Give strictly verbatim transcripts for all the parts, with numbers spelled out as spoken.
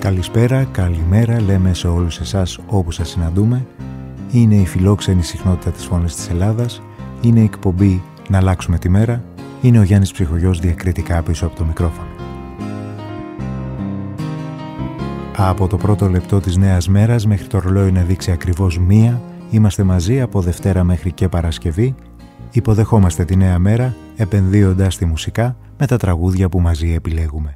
Καλησπέρα, καλημέρα λέμε σε όλους εσάς όπου σας συναντούμε. Είναι η φιλόξενη συχνότητα της Φωνής της Ελλάδας. Είναι η εκπομπή «Να αλλάξουμε τη μέρα». Είναι ο Γιάννης Ψυχογιός διακριτικά πίσω από το μικρόφωνο. Από το πρώτο λεπτό της νέας μέρας μέχρι το ρολόι να δείξει ακριβώς μία, είμαστε μαζί από Δευτέρα μέχρι και Παρασκευή. Υποδεχόμαστε τη νέα μέρα επενδύοντας τη μουσικά με τα τραγούδια που μαζί επιλέγουμε.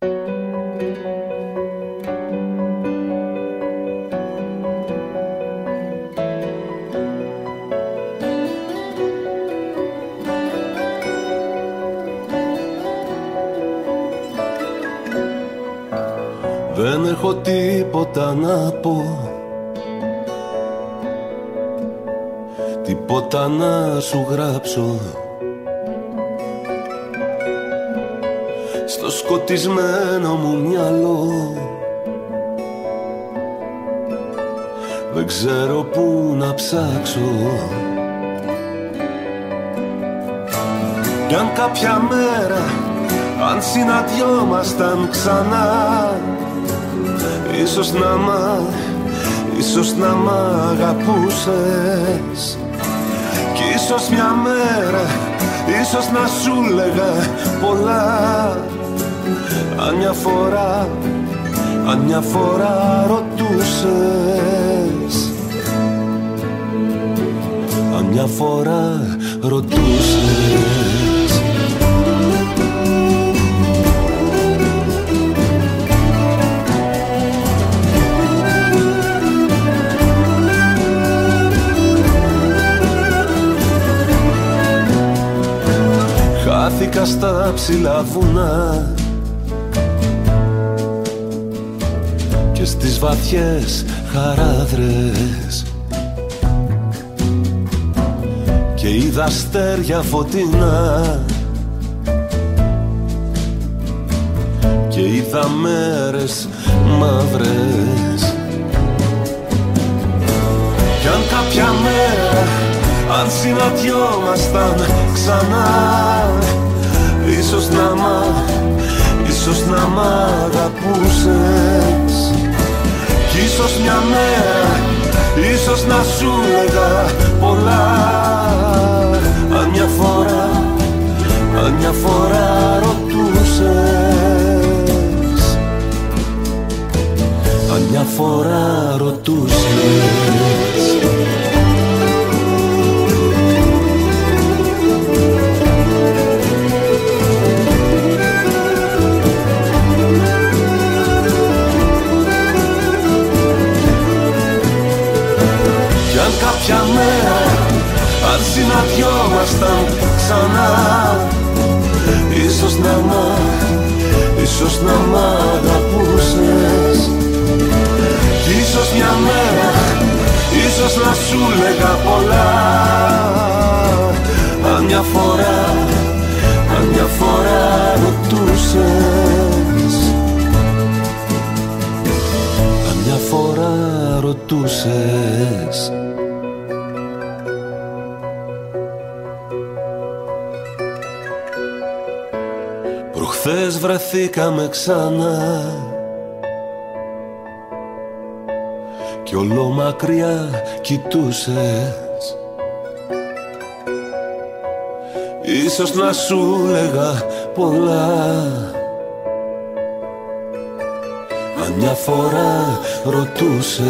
Δεν έχω τίποτα να πω, τίποτα να σου γράψω. Στο σκοτισμένο μου μυαλό δεν ξέρω πού να ψάξω. Κι αν κάποια μέρα, αν συναντιόμασταν ξανά, Ίσως να μ' ίσως να μ' αγαπούσες. Κι ίσως μια μέρα, ίσως να σου λέγα πολλά. Αν μια φορά, αν μια φορά ρωτούσες. Αν μια φορά ρωτούσες. Χάθηκα στα ψηλά βουνά και στις βαθιές χαράδρες και είδα αστέρια φωτεινά και είδα μέρες μαύρες. Κι αν κάποια μέρα, αν συναντιόμασταν ξανά, ίσως να μ' ίσως να μ' αγαπούσες. Κι ίσως μια μέρα, ίσως να σου λέγα πολλά. Αν μια φορά, αν μια φορά ρωτούσες. Αν μια φορά ρωτούσες. Κάποια μέρα, αν συναντιόμασταν ξανά, ίσως να μ' ίσως να μ' αγαπούσες. Κι ίσως μια μέρα, ίσως να σου λέγα πολλά. Αν μια φορά, αν μια φορά ρωτούσες. Αν μια φορά ρωτούσες. Προχθές βρεθήκαμε ξανά κι όλο μακριά κοιτούσες. Ίσως να σου λέγα πολλά. Αν μια φορά ρωτούσες.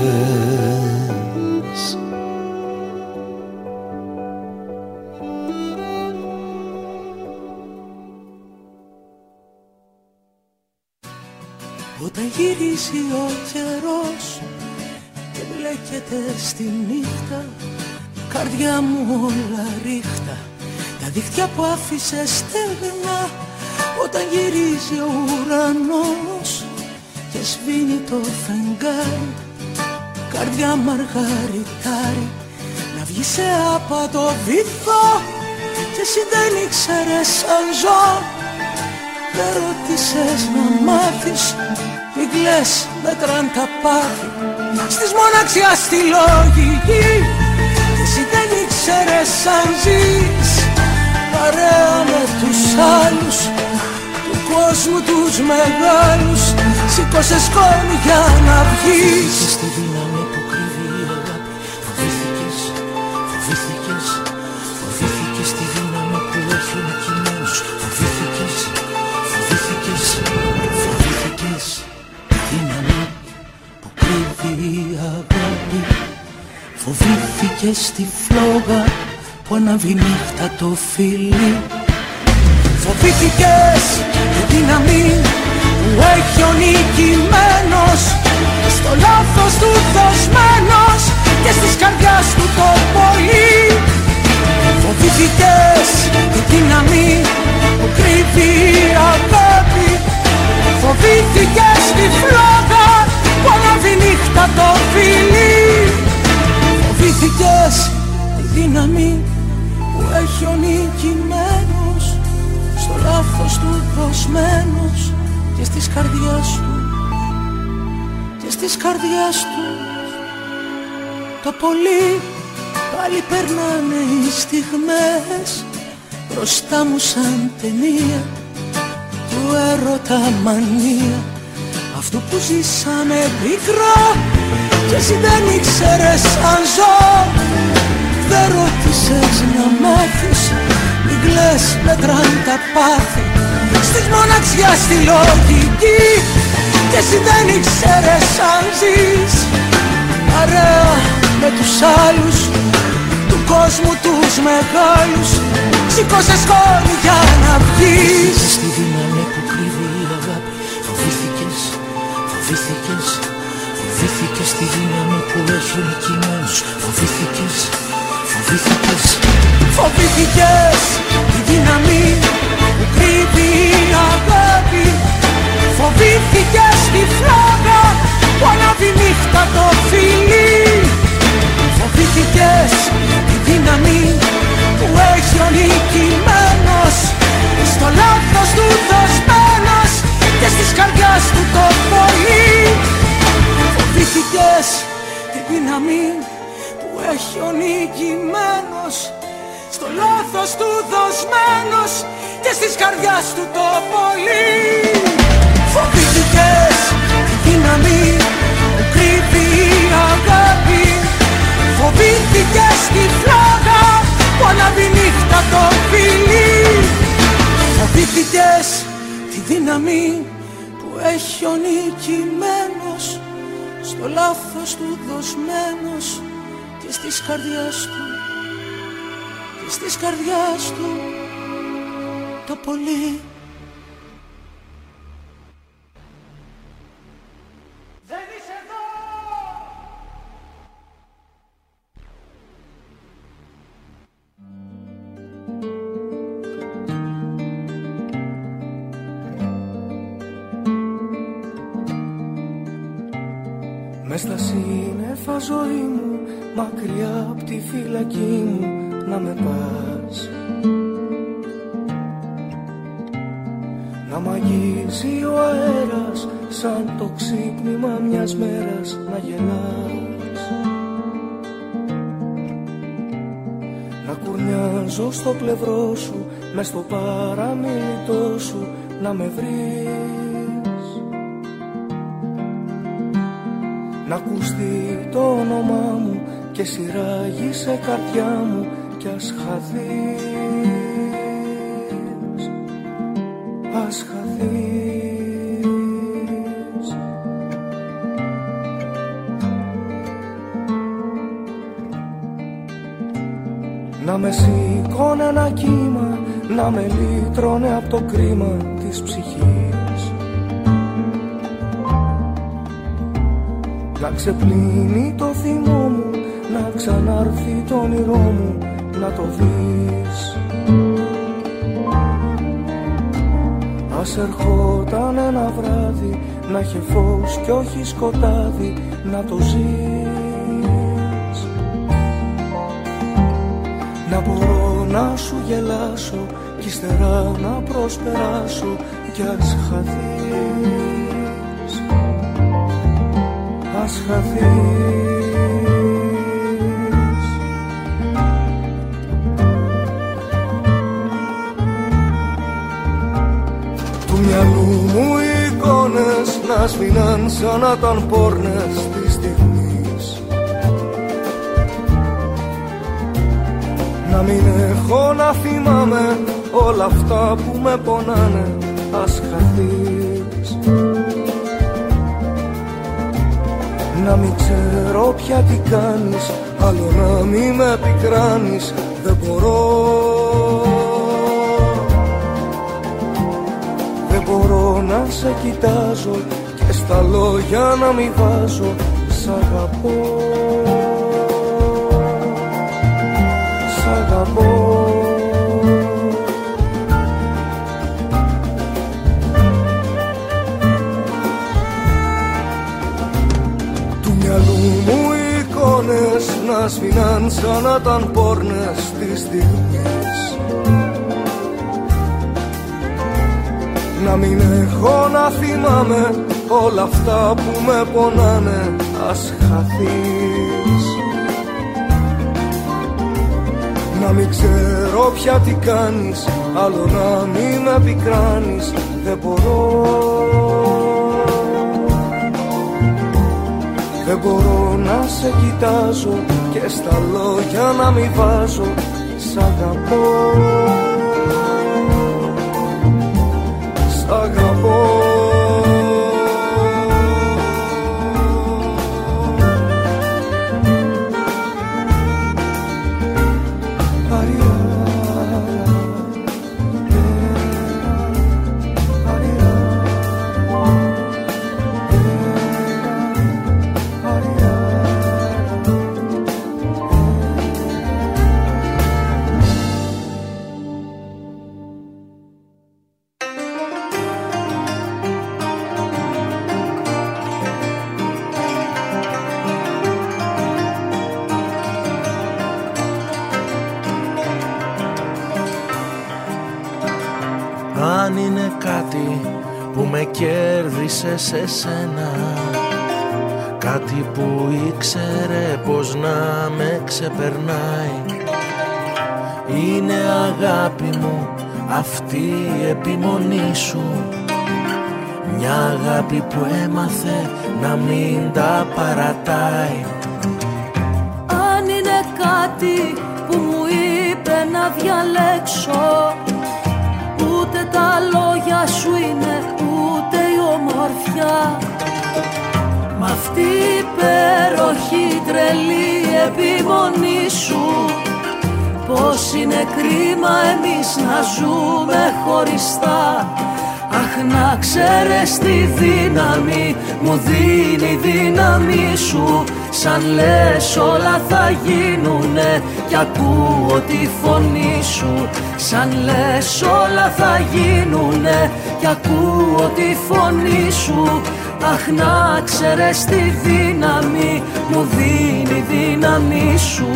Όταν γυρίζει ο καιρός και μπλέκεται στη νύχτα, καρδιά μου όλα ρίχτα, τα δίχτυα που άφησε στεγνά. Όταν γυρίζει ο ουρανός και σβήνει το φεγγάρι, καρδιά μαργαριτάρι, να βγει σε άπατο βυθό. Και εσύ δεν ήξερες αν ζω, δεν ρώτησες να μάθεις. Μη κλαις, μέτραν τα πάθη στις μοναξιάς στη λογική. Εσύ δεν ήξερες αν ζεις παρέα με τους άλλους, του κόσμου τους μεγάλους, σήκωσε σκόνη για να βγεις. Και στη δύναμη που κρύβει η αγάπη, φοβήθηκες, φοβήθηκες, φοβήθηκες τη δύναμη που έχει ο κειμένος. Φοβήθηκες, φοβήθηκες, φοβήθηκες τη δύναμη που κρύβει η αγάπη. Φοβήθηκες τη φλόγα που ανάβει νύχτα το φίλι. Φοβήθηκες τη δύναμη που έχει ο νικημένος, στο λάθος του δοσμένος και στις καρδιάς του το πολύ. Φοβήθηκες τη δύναμη που κρύβει η αγάπη. Φοβήθηκες τη φλόγα που ανάβει νύχτα το φίλι. Φοβήθηκες τη δύναμη που έχει ο νικημένος, στο λάθος του δοσμένος και στις καρδιάς του, και στις καρδιάς του το πολύ. Πάλι περνάνε οι στιγμές μπροστά μου σαν ταινία του έρωτα μανία, αυτού που ζήσαμε πικρό και εσύ δεν ήξερες αν ζω. Δεν ρώτησες να μάθεις, μην κλαις, μετράν τα πάθη στις μοναξιάς στη λογική, και εσύ δεν ήξερες αν ζεις παρέα με τους άλλους του κόσμου τους μεγάλους. Σήκωσε σκόνη για να βγεις. Στη δύναμη που κρύβει η αγάπη, φοβήθηκες, φοβήθηκες, φοβήθηκες τη δύναμη που έχει ο νικημένος. Φοβήθηκες, φοβήθηκες, φοβήθηκες τη δύναμη που κρύβει η αγάπη. Φοβήθηκες τη φλόγα που ανάβει νύχτα το φίλι. Φοβήθηκες τη δύναμη που έχει ο νικημένος, στο λάθος του δοσμένος και στις καρδιάς του το πολύ. Φοβήθηκες τη δύναμη που έχει ο νικημένος, στο λάθος του δοσμένος και στις καρδιάς του το πολύ. Φοβήθηκες τη δύναμη που κρύβει η αγάπη. Φοβήθηκες τη φλόγα που ανάβει νύχτα το φίλι. Φοβήθηκες τη δύναμη που έχει ο νικημένος, στο λάθος του δοσμένος και στις καρδιάς του, και στις καρδιάς του το πολύ. Μες στα σύννεφα ζωή μου, μακριά απ' τη φυλακή μου, να με πας. Να μ' αγγίζει ο αέρας, σαν το ξύπνημα μιας μέρας να γελάς. Να κουρνιάζω στο πλευρό σου, μες στο παραμιλητό σου, να με βρεις. Να ακουστεί το όνομά μου και σειράγει σε καρδιά μου κι ας χαθείς, ας χαθείς. Να με σηκώνε ένα κύμα, να με λύτρωνε απ' το κρίμα της ψυχής. Να ξεπλύνει το θυμό μου, να ξανάρθει το όνειρό μου, να το δεις. Ας ερχόταν ένα βράδυ, να είχε φως κι όχι σκοτάδι, να το ζεις. Να μπορώ να σου γελάσω κι ύστερα να προσπεράσω κι ας χαθείς, ας χαθείς. Του μυαλού σβήναν σαν να ήταν πόρνες της στιγμής. Να μην έχω να θυμάμαι όλα αυτά που με πονάνε, ας χαθείς. Να μην ξέρω πια τι κάνεις, άλλο να μην με πικράνεις, δεν μπορώ. Δεν μπορώ να σε κοιτάζω και στα λόγια να μην βάζω σ' αγαπώ. Σ' αγαπώ. Του μυαλού μου οι εικόνες να σβήναν σαν να ήταν πόρνες της στιγμής. Να μην έχω να θυμάμαι όλα αυτά που με πονάνε, ας χαθείς. Να μην ξέρω πια τι κάνεις, άλλο να μην με πικράνεις, δεν μπορώ. Δεν μπορώ να σε κοιτάζω και στα λόγια να μην βάζω σ' αγαπώ. Σ' αγαπώ. Αν είναι κάτι που με κέρδισε σε σένα, κάτι που ήξερε πως να με ξεπερνάει, είναι αγάπη μου αυτή η επιμονή σου. Μια αγάπη που έμαθε να μην τα παρατάει. Αν είναι κάτι που μου είπε να διαλέξω, ούτε τα λόγια σου είναι, ούτε η ομορφιά. Μ' αυτή η υπέροχη τρελή επιμονή σου, πως είναι κρίμα εμείς να ζούμε χωριστά. Αχ, να ξέρεις τη δύναμη μου δίνει η δύναμη σου. Σαν λες όλα θα γίνουνε κι ακούω τη φωνή σου. Σαν λες όλα θα γίνουνε κι ακούω τη φωνή σου. Αχ, να ξέρεις τη δύναμη μου δίνει η δύναμη σου.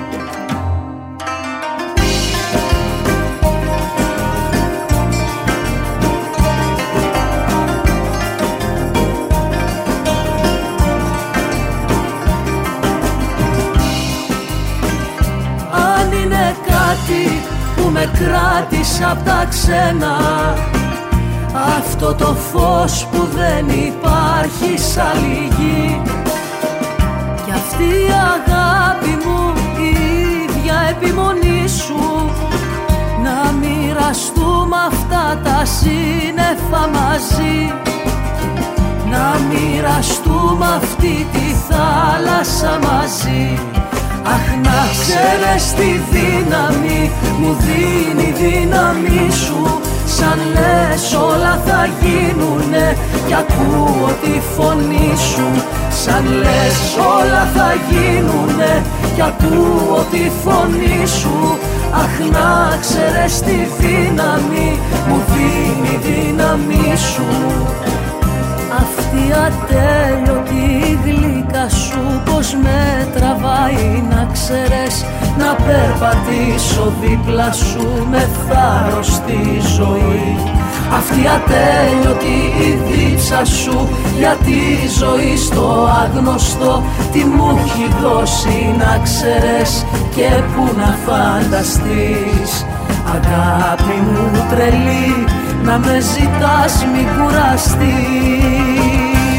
Που με κράτησε απ' τα ξένα, αυτό το φως που δεν υπάρχει σ' άλλη γη. Κι αυτή η αγάπη μου, η ίδια επιμονή σου, να μοιραστούμε αυτά τα σύννεφα μαζί. Να μοιραστούμε αυτή τη θάλασσα μαζί. Αχ, να ξέρεις τη δύναμη μου δίνει η δύναμη σου. Σαν λες όλα θα γίνουνε κι ακούω τη φωνή σου. Σαν λες όλα θα γίνουνε κι ακούω τη φωνή σου. Αχ, να ξέρεις τη δύναμη μου δίνει η δύναμη σου. Αυτή ατέλειωτη γλυκά σου πως με τραβάει, να ξέρεις, να περπατήσω δίπλα σου με θάρρος στη ζωή. Αυτή ατέλειωτη η δίψα σου για τη ζωή στο άγνωστο, τι μου έχει δώσει να ξέρεις και που να φανταστείς. Αγάπη μου τρελή, να με ζητάς μην κουραστείς.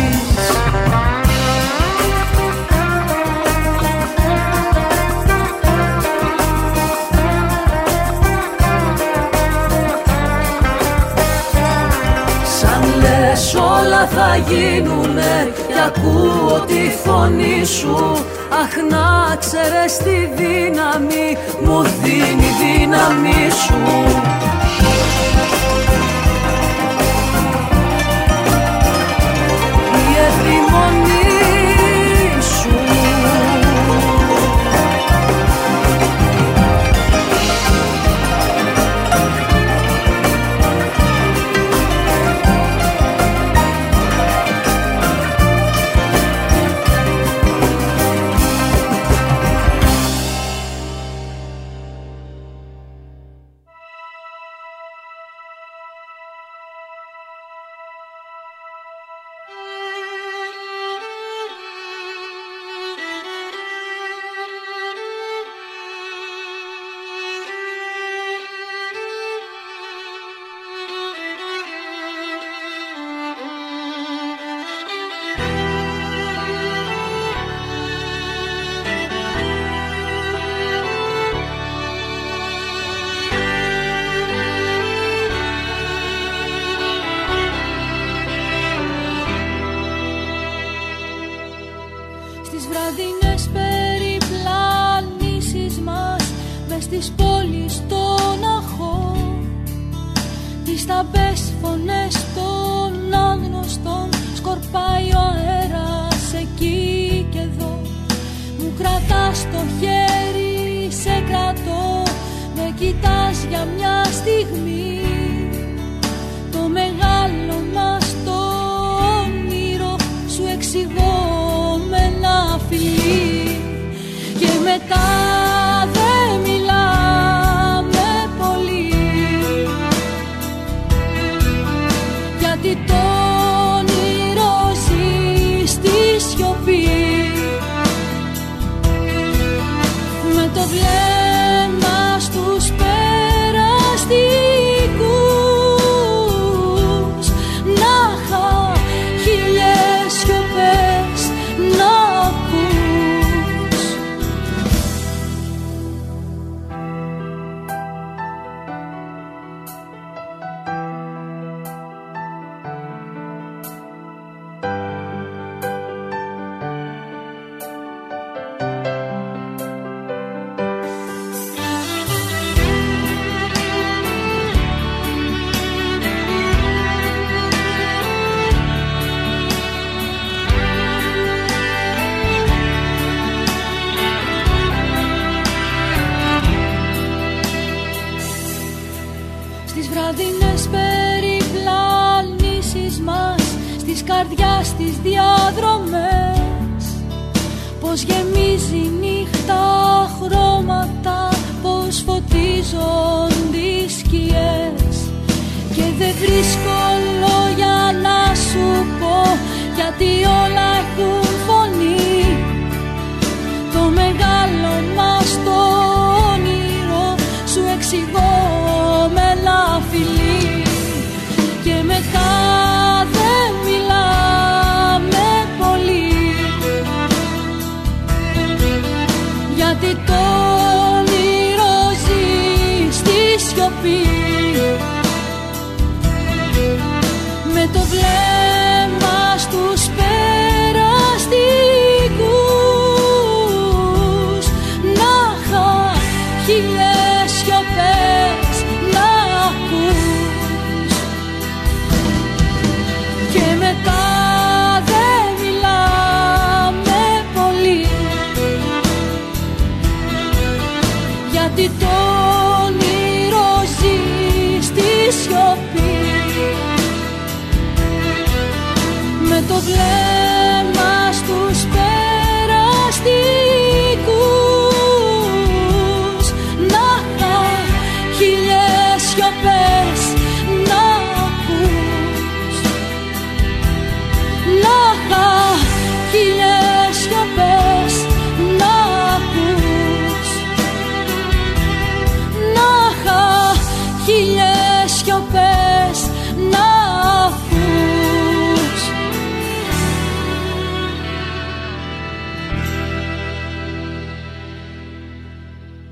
γίνουνε κι ακούω τη φωνή σου. Αχ, να ξέρεις τη δύναμη μου δίνει η δύναμη σου. Η επιμονή σου.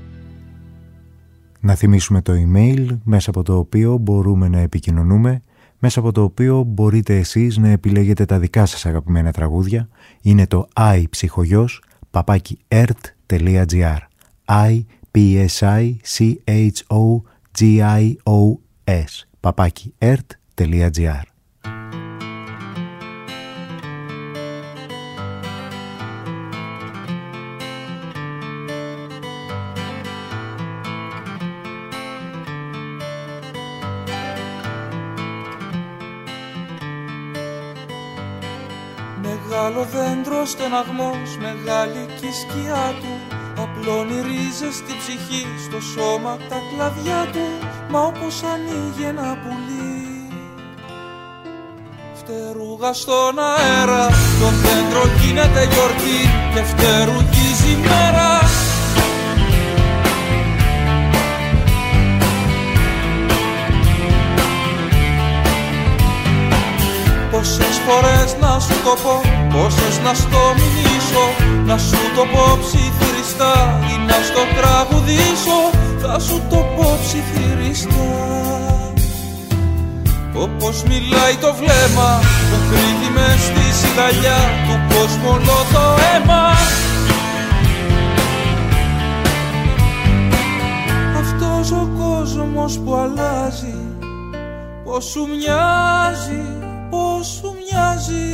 Να θυμίσουμε το email μέσα από το οποίο μπορούμε να επικοινωνούμε μέσα από το οποίο μπορείτε εσείς να επιλέγετε τα δικά σας αγαπημένα τραγούδια. Είναι το iPsychogos παπάκι ερτ τελεία τζι άρ i p s i c h o g i o s παπάκι ερτ τελεία τζι άρ. Μεγάλο δέντρο στεναγμός, μεγάλη κι η σκιά του, απλώνει ρίζες στη ψυχή, στο σώμα τα κλαδιά του. Μα όπως ανοίγει ένα πουλί, φτερούγα στον αέρα, το δέντρο γίνεται γιορτή και φτερουγίζει η μέρα. Πόσες φορές να σου το πω, πόσες να στο μηνύσω, να σου το πω ψιθυριστά ή να στο τραγουδήσω. Θα σου το πω ψιθυριστά. Όπως μιλάει το βλέμμα που κρύβει μες στη σιγαλιά του κόσμου όλο το αίμα. Αυτός ο κόσμος που αλλάζει, πως σου μοιάζει, πως σου μοιάζει.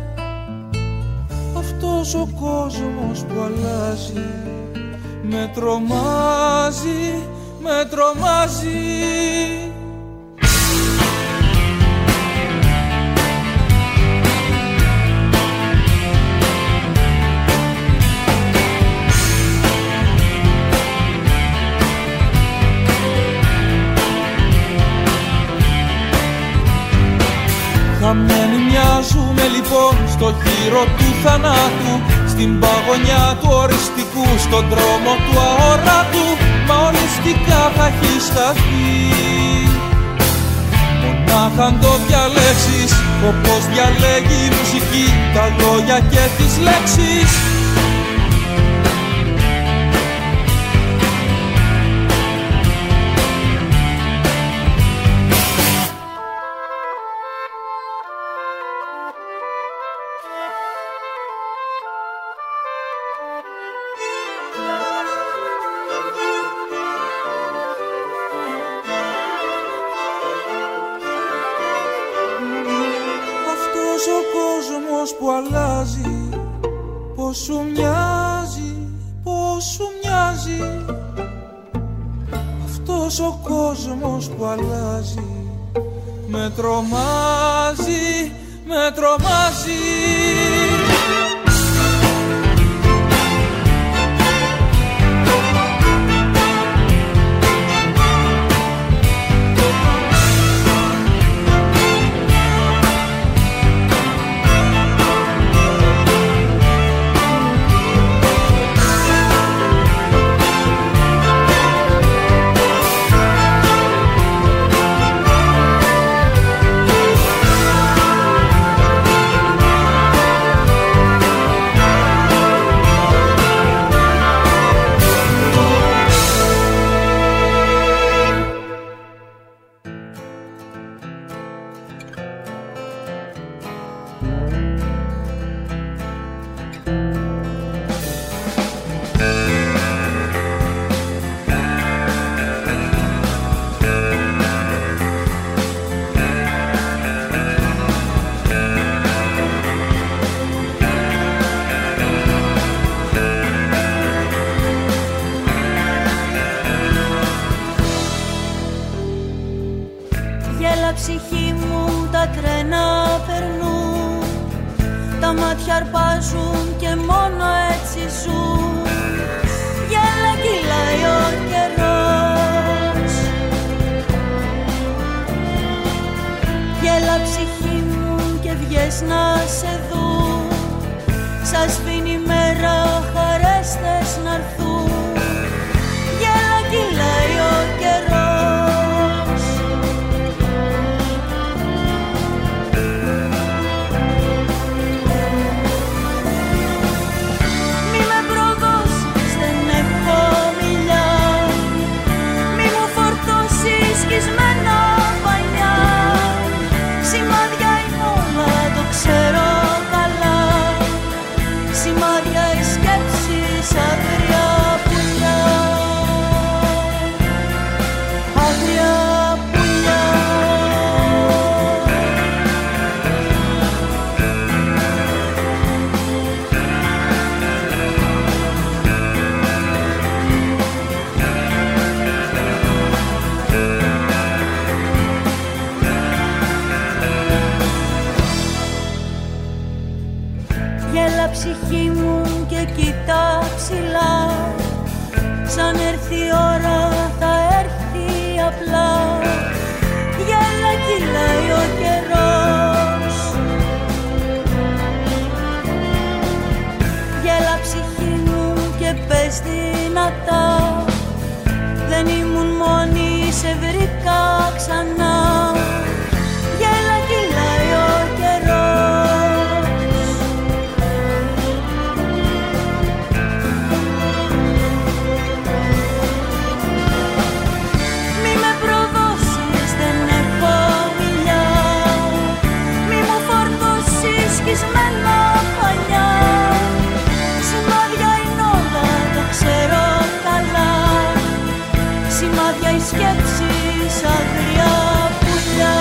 Αυτός ο κόσμος που αλλάζει με τρομάζει, με τρομάζει. Χαμένοι μοιάζουμε λοιπόν στο γύρο του θανάτου, στην παγωνιά του οριστικού, στον δρόμο του αοράτου. Μα ολιστικά θα έχεις χαθεί. Μονάχα αν το διαλέξεις, όπως διαλέγει η μουσική, τα λόγια και τις λέξεις. Που αλλάζει, πως σου μοιάζει, πως σου μοιάζει. Αυτός ο κόσμος που αλλάζει με τρομάζει, με τρομάζει. Ψυχή μου τα τρένα περνούν, τα μάτια αρπάζουν και μόνο έτσι ζουν. Γέλα κυλάει ο καιρός, γέλα ψυχή μου και βγες να σε δουν. Σας σβήνει η μέρα, χαρές θες να'ρθούν. Γέλα κυλάει ο καιρός. σημάδια οι σκέψεις αγριά πουλιά, αγριά πουλιά. Γέλα ψυχή μου και κοιτά ψηλά, σαν έρθει η ώρα θα έρθει απλά. Γέλα κυλάει ο καιρός, γέλα ψυχή μου και πες δυνατά, δεν ήμουν μόνη, σε βρήκα ξανά. Γέλα κυλάει ο καιρός. Σκισμένα πανιά, σημάδια είναι όλα, το ξέρω καλά. Σημάδια οι σκέψεις αγριά πουλιά,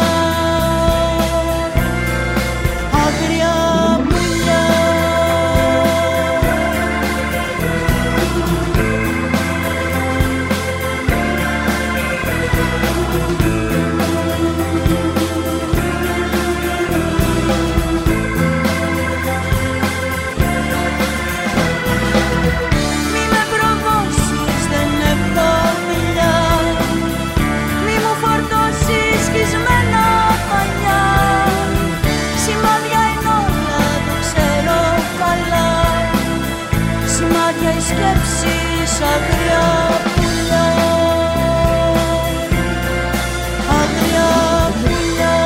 αγριά πουλιά. Σκέψεις αγριά πουλιά, αγριά πουλιά,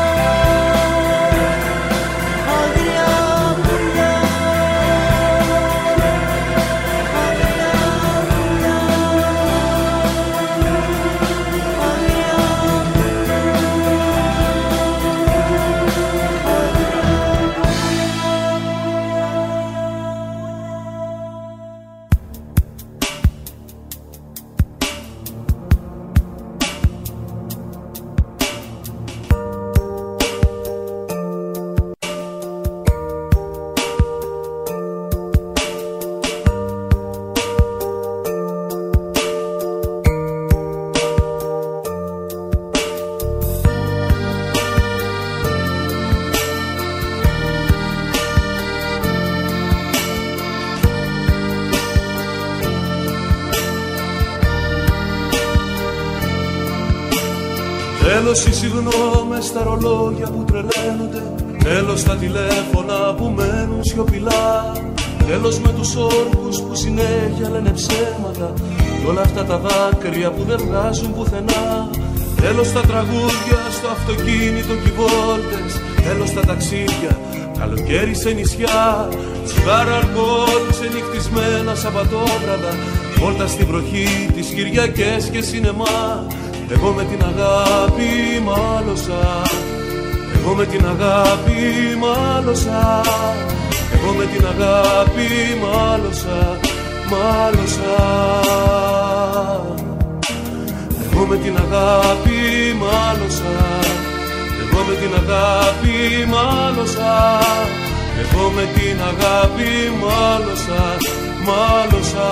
αγριά πουλιά, Τέλος οι συγγνώμες στα ρολόγια που τρελαίνονται, τέλος τα τηλέφωνα που μένουν σιωπηλά, τέλος με τους όρκους που συνέχεια λένε ψέματα κι όλα αυτά τα δάκρυα που δεν βγάζουν πουθενά. Τέλος τα τραγούδια στο αυτοκίνητο κι οι βόλτες, τέλος τα ταξίδια, καλοκαίρι σε νησιά, τσιγάρα αλκοόλ, ξενυχτισμένα Σαββατόβραδα, βόλτα στην βροχή, τις Κυριακές και σινεμά. Εγώ με την αγάπη μάλωσα, εγώ με την αγάπη μάλωσα, εγώ με την αγάπη μάλωσα, μάλωσα. Εγώ με την αγάπη μάλωσα, εγώ με την αγάπη μάλωσα, εγώ με την αγάπη μάλωσα, μάλωσα.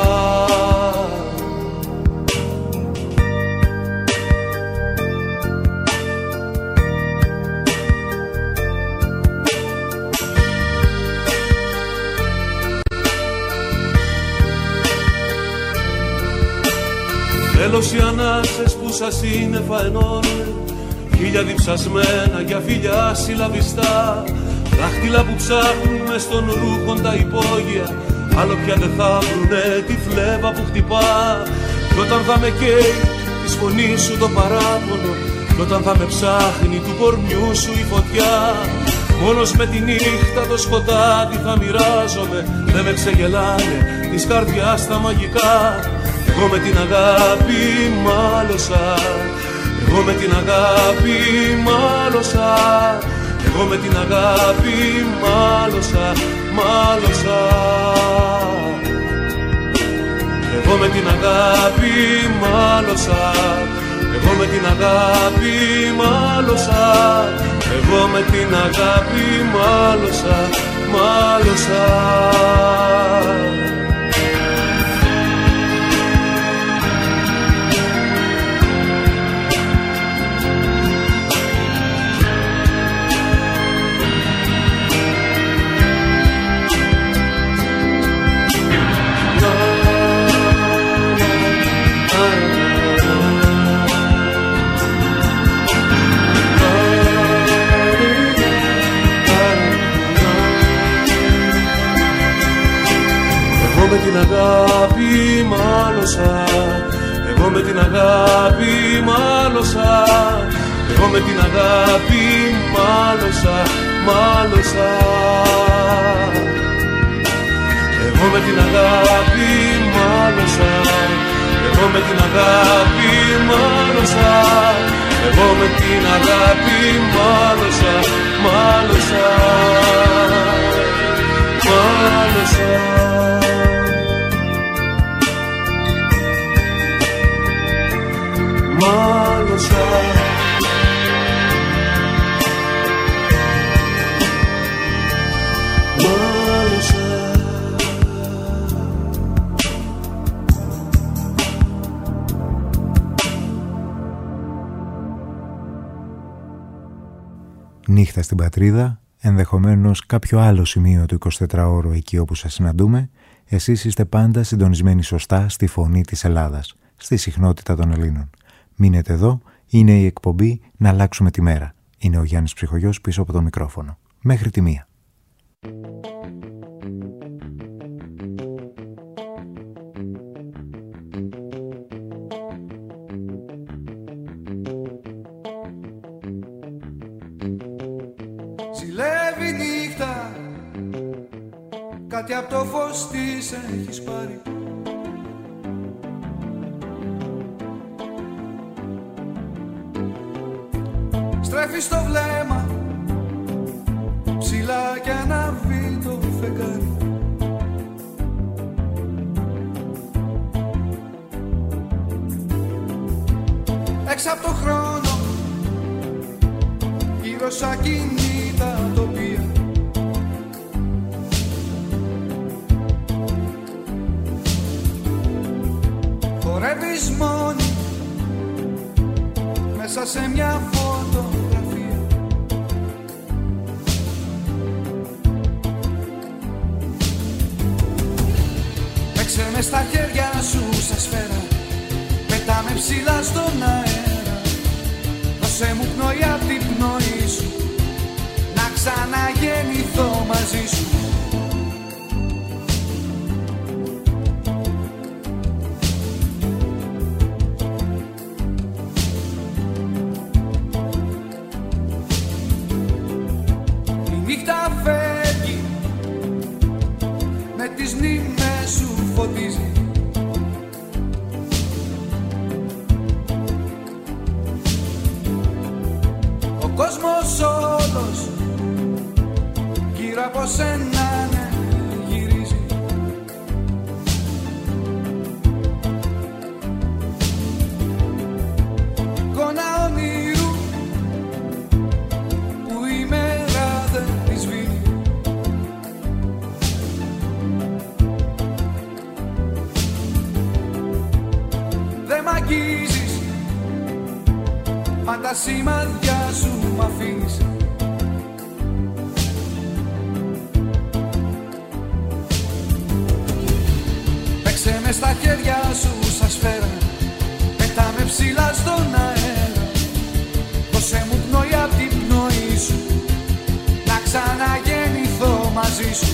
Τέλος οι ανάσες που σας σύννεφα ενώνουν, χίλια διψασμένα για φιλιά συλλαβιστά, δάχτυλα που ψάχνουν μες στον ρούχον τα υπόγεια, άλλο πια δεν θα βρουνε τη φλέβα που χτυπά. Κι όταν θα με καίει της φωνής σου το παράπονο, κι όταν θα με ψάχνει του κορμιού σου η φωτιά, μόνος με τη νύχτα το σκοτάδι θα μοιράζομαι, δεν με ξεγελάνε της καρδιάς τα μαγικά. Εγώ με την αγάπη μάλωσα, εγώ με την αγάπη μάλωσα, εγώ με την αγάπη μάλωσα, μάλωσα. Εγώ με την αγάπη μάλωσα, εγώ με την αγάπη μάλωσα, εγώ με την αγάπη μάλωσα, μάλωσα. Εγώ με την αγάπη μάλωσα, εγώ με την αγάπη μάλωσα, εγώ με την αγάπη μάλωσα, μάλωσα. Εγώ με την αγάπη μάλωσα, εγώ με την αγάπη μάλωσα, εγώ με την αγάπη μάλωσα, μάλωσα, μάλωσα. Μάλωσα. Μάλωσα. Νύχτα στην πατρίδα, ενδεχομένως κάποιο άλλο σημείο του εικοσιτετράωρου εκεί όπου σας συναντούμε, εσείς είστε πάντα συντονισμένοι σωστά στη φωνή της Ελλάδας, στη συχνότητα των Ελλήνων. Μείνετε εδώ, είναι η εκπομπή «Να αλλάξουμε τη μέρα». Είναι ο Γιάννης Ψυχογιός πίσω από το μικρόφωνο. Μέχρι τη μία. Ζηλεύει νύχτα, κάτι από το φως της έχεις πάρει. Στρέφεις το βλέμμα ψηλά κι ανάβει το φεγγάρι. Έξω από το χρόνο, γύρω σ' ακίνητα τοπία. Χορεύεις μόνη μέσα σε μια φωτογραφία. Παίξε με στα χέρια σου σε σφαίρα, πετάμε ψηλά στον αέρα. Δώσε μου πνοή απ' την πνοή σου, να ξαναγεννηθώ μαζί σου. Σημαδιά σου μ' αφήνεις. Παίξε με στα χέρια σου σαν σφαίρα, πετάμε ψηλά στον αέρα. Δώσε μου πνοή απ' την πνοή σου, να ξαναγεννηθώ μαζί σου.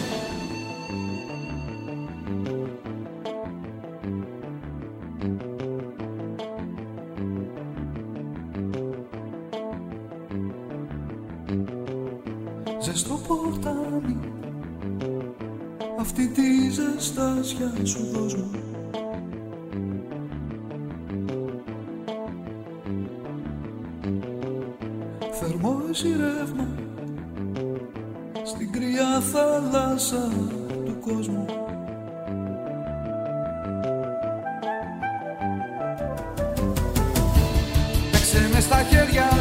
Ζεστό ποτάμι, αυτή τη ζεστάσια σου δώσ' μου. Θερμό εσύ ρεύμα, στην κρύα θάλασσα του κόσμου.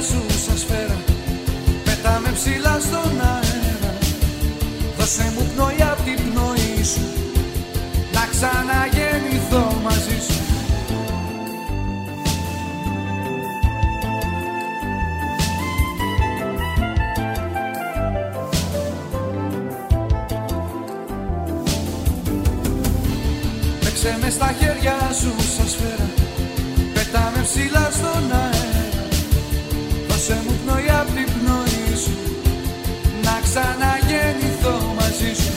σου σαν σφαίρα, πετάμε ψηλά στον αέρα. Δώσε μου πνοή απ' την πνοή σου, να ξαναγεννηθώ μαζί σου. Παίξε με στα χέρια σου σαν σφαίρα, πετάμε ψηλά στον αέρα. Δώσε μου πνοή απ' την πνοή σου, να ξαναγεννηθώ μαζί σου.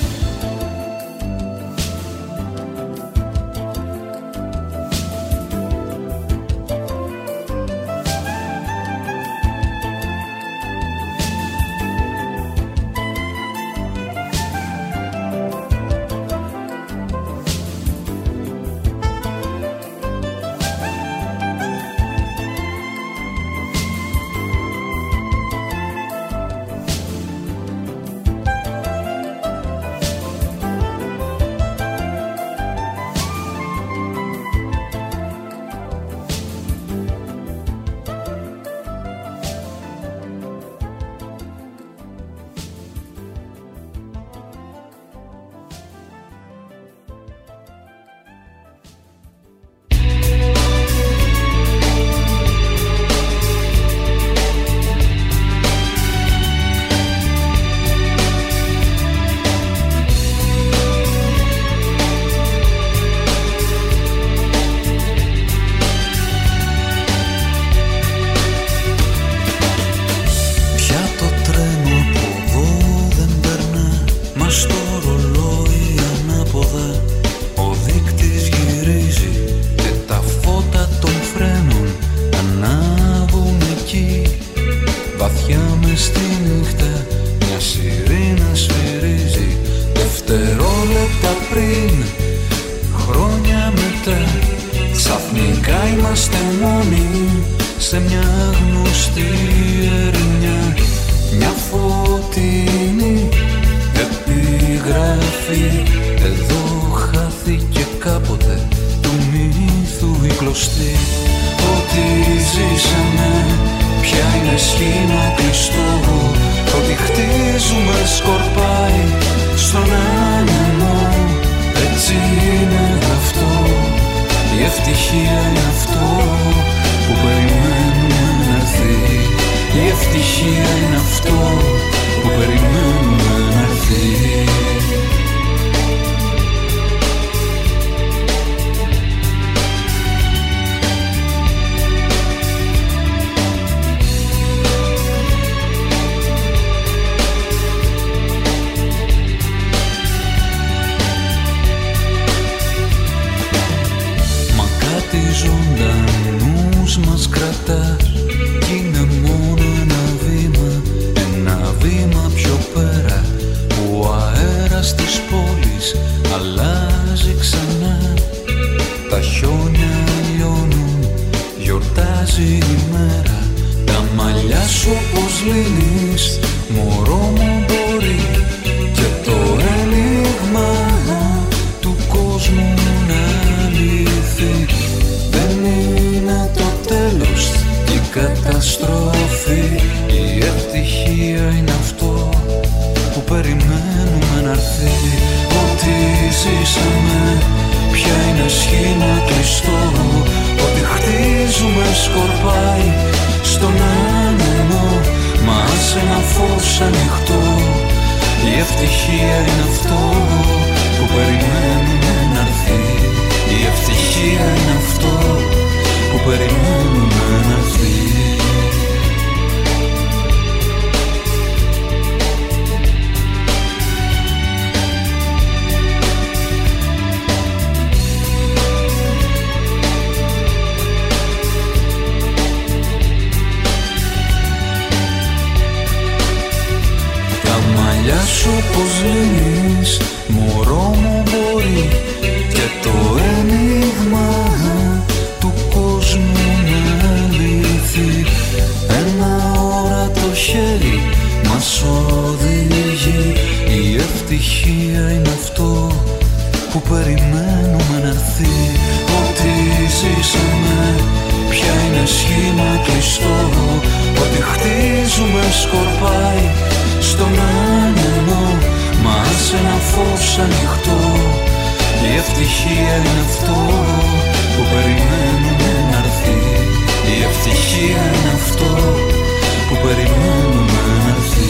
που περιμένουμε να έρθει. Ό,τι ζήσαμε πια είναι σχήμα κλειστό. Ό,τι χτίζουμε σκορπάει στον άνεμο, μα σε ένα φως ανοιχτό. Η ευτυχία είναι αυτό που περιμένουμε να έρθει. Η ευτυχία είναι αυτό που περιμένουμε να έρθει.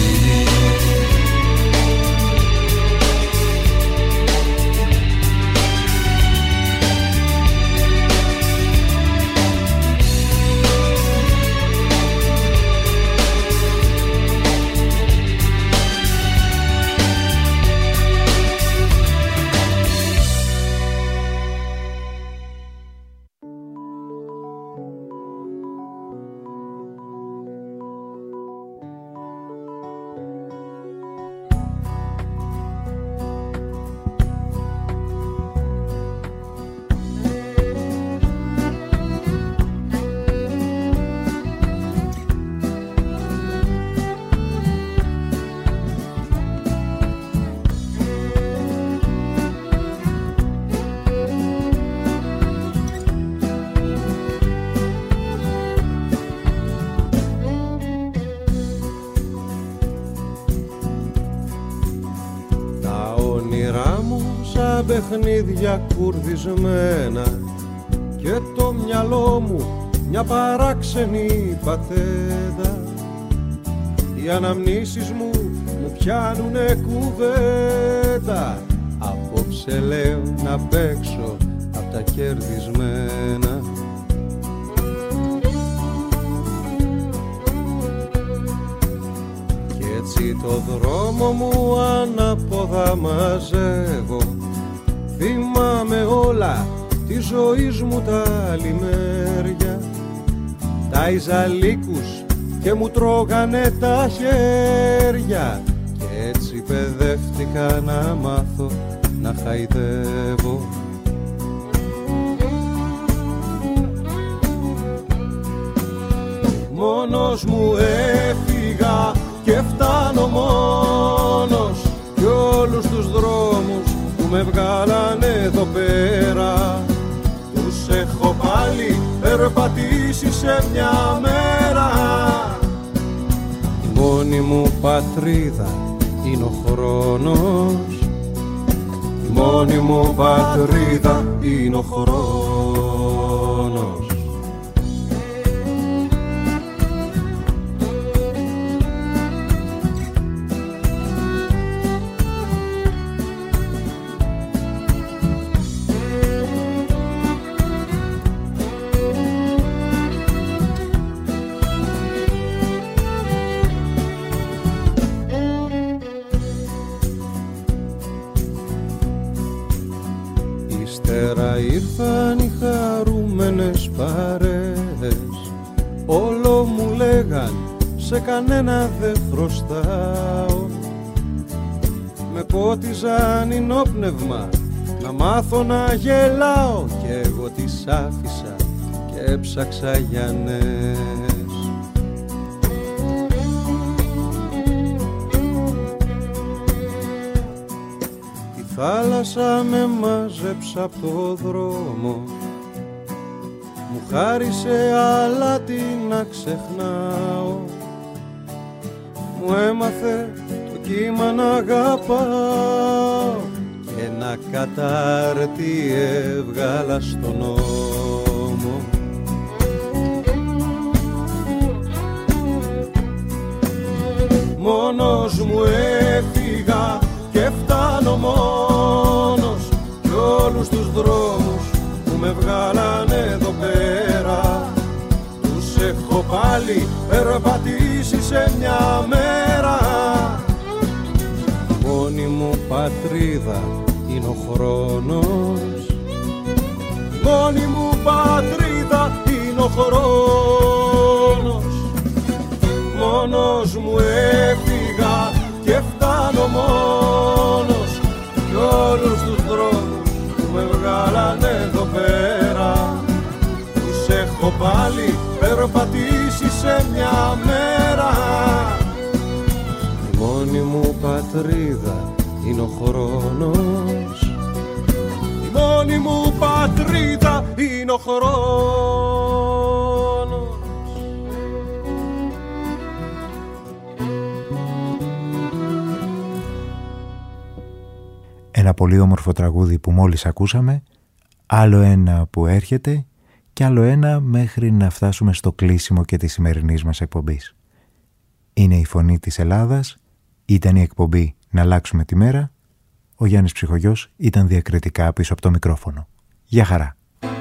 Παιχνίδια κουρδισμένα και το μυαλό μου μια παράξενη πατέντα. Οι αναμνήσεις μου μου πιάνουνε κουβέντα. Απόψε λέω να παίξω απ' τα κερδισμένα. Κι έτσι το δρόμο μου ανάποδα μαζεύω. Θυμάμαι όλα τη ζωής μου τα λιμέρια. Τα ιζαλίκους και μου τρώγανε τα χέρια. Κι έτσι παιδεύτηκα να μάθω να χαϊδεύω. Μόνος μου έφυγα και φτάνω μόνος. Κι όλους τους δρόμους που με βγάλανε εδώ πέρα τους έχω πάλι περπατήσει σε μια μέρα. Η μόνη μου πατρίδα είναι ο χρόνος. Η μόνη μου πατρίδα είναι ο χρόνος. Ήρθαν οι χαρούμενες παρέες. Όλο μου λέγαν σε κανένα δεν χρωστάω. Με πότιζαν ενόπνευμα να μάθω να γελάω. Κι εγώ τις άφησα και έψαξα για νες. Θάλασσα με μάζεψα απ' το δρόμο. Μου χάρισε αλάτι να ξεχνάω. Μου έμαθε το κύμα να αγαπάω. Και ένα κατάρτι έβγαλα στον ώμο. Μόνος μου έφυγα και φτάνω μόνος. Κι όλους τους δρόμους που με βγάλανε εδώ πέρα τους έχω πάλι περπατήσει σε μια μέρα. Η μόνη μου πατρίδα είναι ο χρόνος. Η μόνη μου πατρίδα είναι ο χρόνος. Μόνος μου έφυγα και φτάνω μόνος. Κι όλους τους δρόμους που με βγάλανε εδώ πέρα τους έχω πάλι περπατήσει σε μια μέρα. Η μόνη μου πατρίδα είναι ο χρόνος. Η μόνη μου πατρίδα είναι ο χρόνος. πολύ όμορφο τραγούδι που μόλις ακούσαμε, άλλο ένα που έρχεται και άλλο ένα μέχρι να φτάσουμε στο κλείσιμο και της σημερινής μας εκπομπής. Είναι η Φωνή της Ελλάδας, ήταν η εκπομπή «Να αλλάξουμε τη μέρα». Ο Γιάννης Ψυχογιός ήταν διακριτικά πίσω από το μικρόφωνο. Γεια χαρά.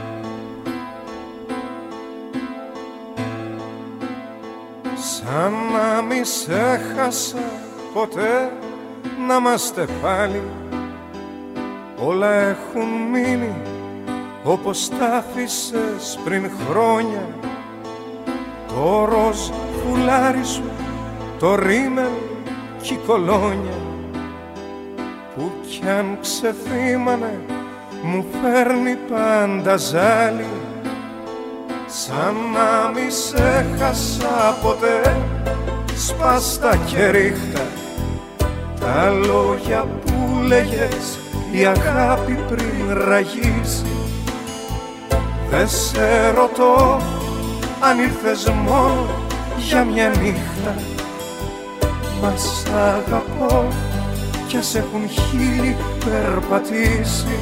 Σαν να μη σε χάσα ποτέ, να είμαστε πάλι. Όλα έχουν μείνει όπως τα άφησες πριν χρόνια. Το ροζ φουλάρι σου, το ρίμελ κι η κολόνια, που κι αν ξεθύμανε μου φέρνει πάντα ζάλι. Σαν να μη σε χάσα ποτέ, σπάστα και ρίχτα τα λόγια που λέγες η αγάπη πριν ραγίσει. Δε σε ρωτώ αν ήρθες μόνο για μια νύχτα, μα σ' αγαπώ κι ας έχουν χείλη περπατήσει.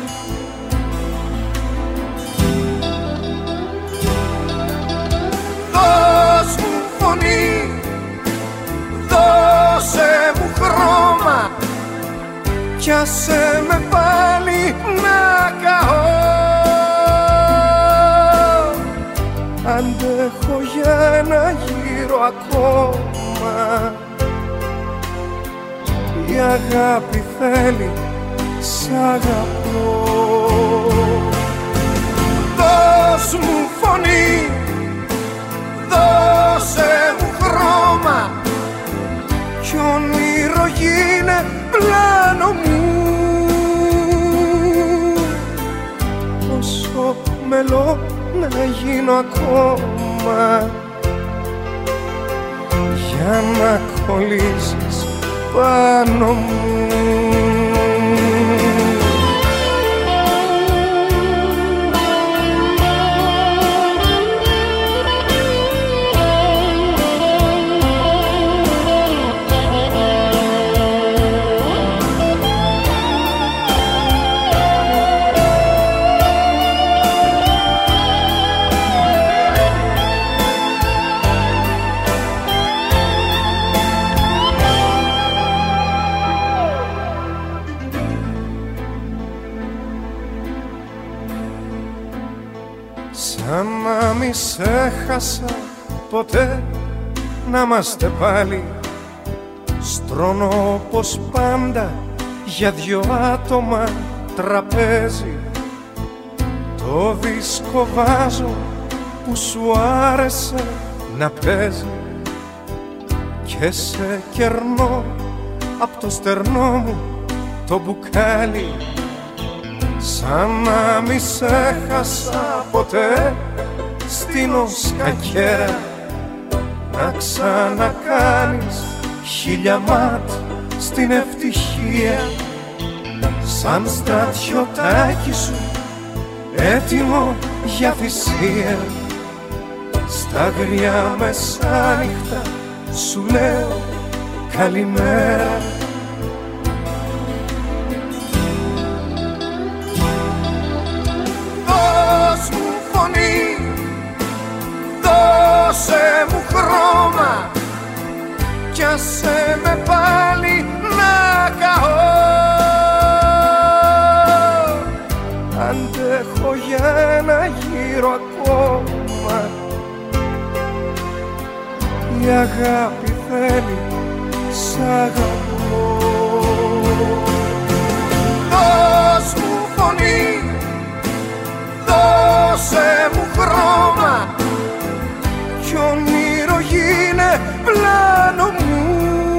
Δώσ' μου φωνή, δώσε μου χρώμα κι άσε με πάλι να καώ. Αντέχω για ένα γύρο ακόμα, η αγάπη θέλει, σ' αγαπώ. Δώσ' μου φωνή, δώσε μου χρώμα κι όνειρο γίνε πλάνο μου. Όσο μελώ να γίνω ακόμα, για να κολλήσεις πάνω μου. Σαν να μη σε χάσα ποτέ, να είμαστε πάλι. Στρώνω πως πάντα για δυο άτομα τραπέζι. Το δίσκο βάζω που σου άρεσε να παίζει και σε κερνώ απ' το στερνό μου το μπουκάλι. Σαν να μη σε χάσα ποτέ, στείνω σκακέρα να ξανακάνεις χίλια μάτ στην ευτυχία. Σαν στρατιωτάκι σου έτοιμο για θυσία, στα αγριά μεσάνυχτα σου λέω καλημέρα. Δώσε μου χρώμα κι άσε με πάλι να καώ. Αντέχω για ένα γύρο ακόμα, η αγάπη θέλει, σ' αγαπώ. Δώσ' μου φωνή, δώσε μου χρώμα κι όνειρο γίνε πλάνο μου.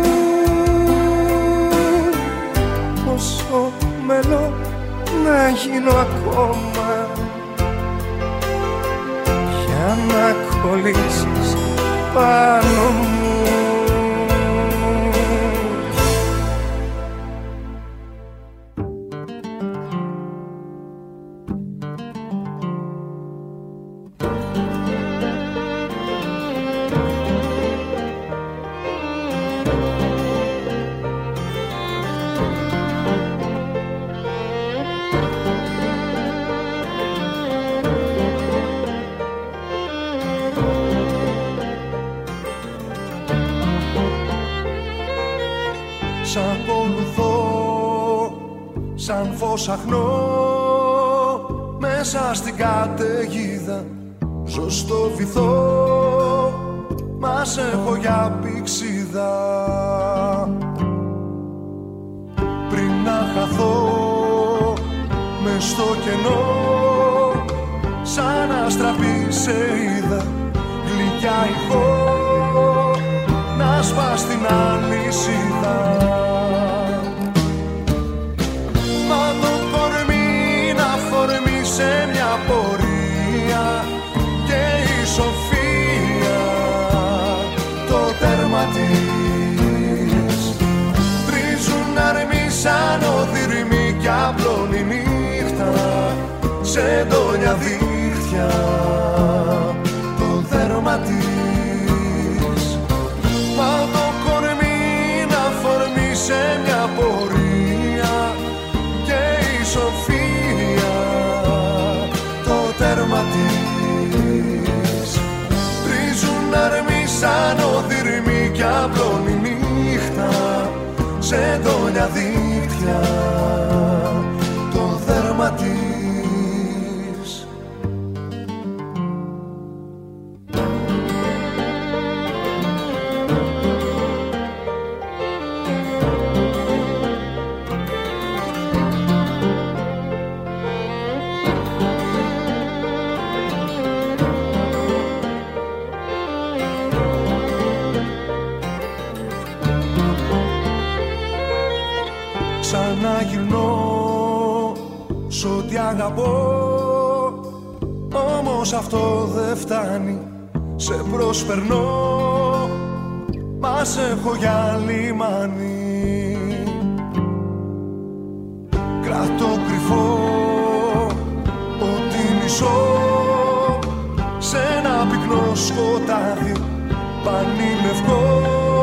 Όσο μελώ να γίνω ακόμα, για να κολλήσεις πάνω μου. σαν φως αχνό μέσα στην καταιγίδα. Ζω στο βυθό, μας έχω για πηξίδα. Πριν να χαθώ μες στο κενό, σαν αστραπή σε είδα, γλυκιά ηχό να σπάς την αλυσίδα. Μα το κορμί να φορμεί σε μια πορεία και η σοφία το τέρμα της. Τρίζουν αρμοί σαν οδυρμοί κι απλώνει νύχτα σε εντόνια δίχτυα το δέρμα της. Μα το κορμί να φορμεί σε μια πορεία και η σοφία το τέρμα της. Τρίζουν αρμοί σαν οδυρμοί κι απλώνει νύχτα σε εντόνια δίχτυα το δέρμα της. Ξαναγυρνώ σ' ό,τι αγαπώ, όμως αυτό δεν φτάνει. Σε προσπερνώ, μας έχω για λιμάνι. Κρατώ κρυφό ό,τι μισώ σε ένα πυκνό σκοτάδι πανίλευκο,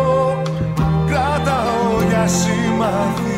κρατάω για σημάδι.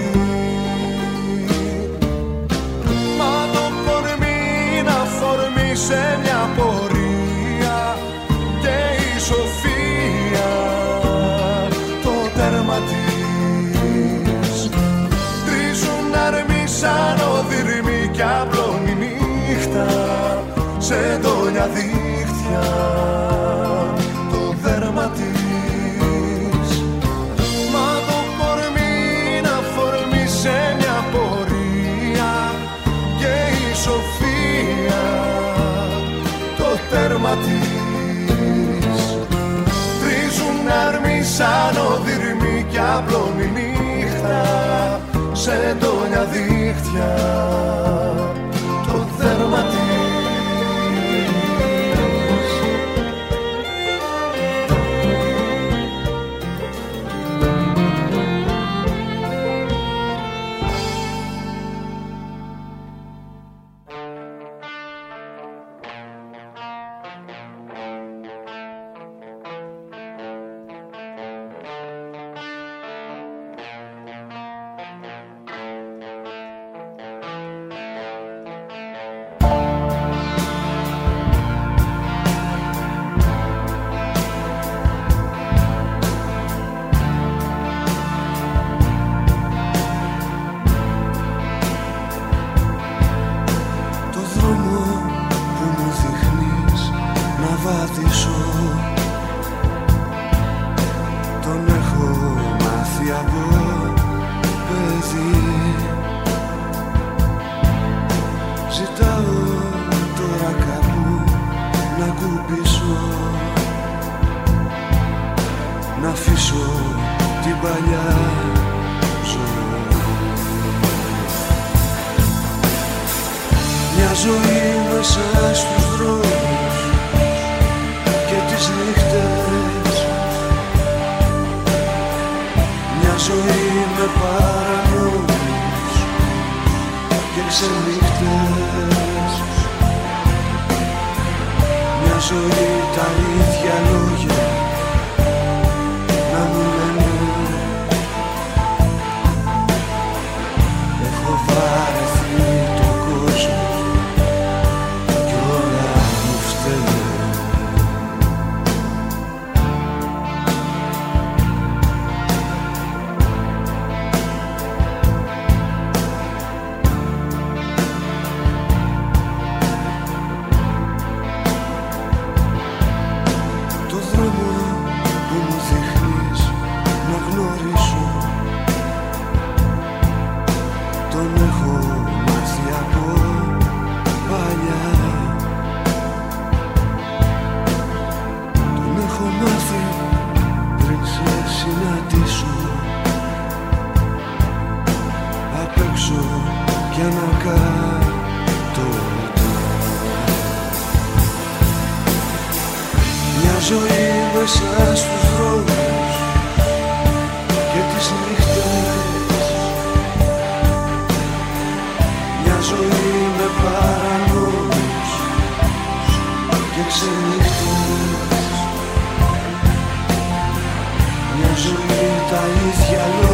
Σε μια πορεία και η σοφία το τέρμα της. Τρίζουν αρμοί σαν οδυρμοί κι απλώνει νύχτα σε εντόνια δίχτυα το δέρμα της. Μα το κορμί να φορμεί σε μια πορεία και η σοφία τέρμα της. Τρίζουν αρμοί σαν οδυρμοί κι απλώνει νύχτα σε εντόνια δίχτυα το δέρμα της. κατωτό. Μια ζωή μέσα στους δρόμους και τις νύχτες, μια ζωή με παρανόμους και ξενύχτες, μια ζωή τα ίδια λόγια